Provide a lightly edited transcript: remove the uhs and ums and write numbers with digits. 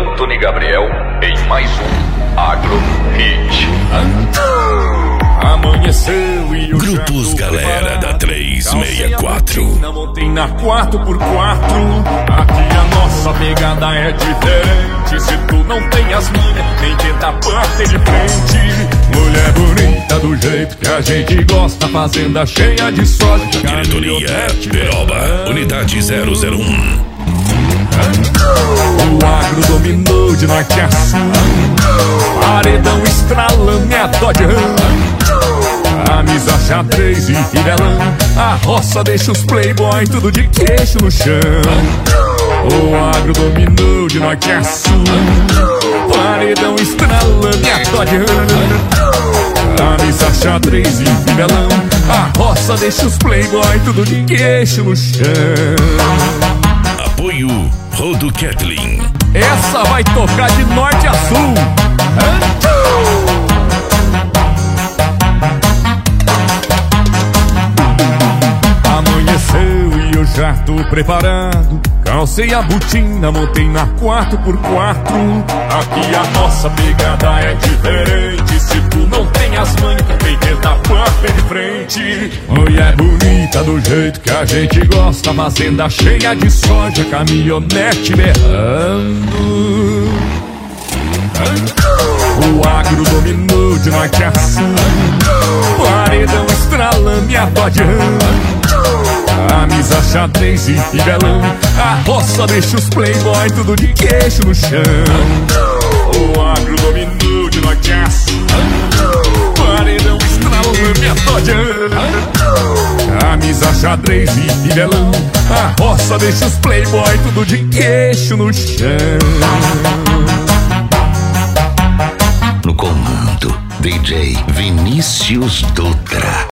Anthony Gabriel em mais um Agro Hit. Amanheceu e eu Grupos Galera da 364. Montei na 4x4. Aqui a nossa pegada é diferente. Se tu não tem as manhas, nem tenta bater de frente. Mulher bonita do jeito que a gente gosta, fazenda cheia de soja. Diretoria Peroba, unidade 001. O agro dominou de norte a sul. Paredão estralando é a Dodge Ram. Camisa xadrez e fivelão. A roça deixa os playboy tudo de queixo no chão. O agro dominou de norte a sul. Paredão estralando é a Dodge Ram. Camisa xadrez e fivelão. A roça deixa os playboy tudo de queixo no chão. Apoio Rodo Ketlin. Essa vai tocar de norte a sul. Amanheceu e eu já tô preparado. Calcei a botina, montei na 4x4. Aqui a nossa pegada é diferente. Se tu não tem as manhas, tem que tentar bater de frente. Mulher bonita do jeito que a gente gosta, fazenda cheia de soja, caminhonete berrando. O agro dominou de norte a sul. Paredão estralando e a Dodge Ram. Camisa xadrez e fivelão. A roça deixa os playboy tudo de queixo no chão. O agro dominou de norte a sul. Paredão estralando e a Dodge Ram. Camisa xadrez e fivelão. A roça deixa os playboy tudo de queixo no chão. No comando, DJ Vinícius Dutra.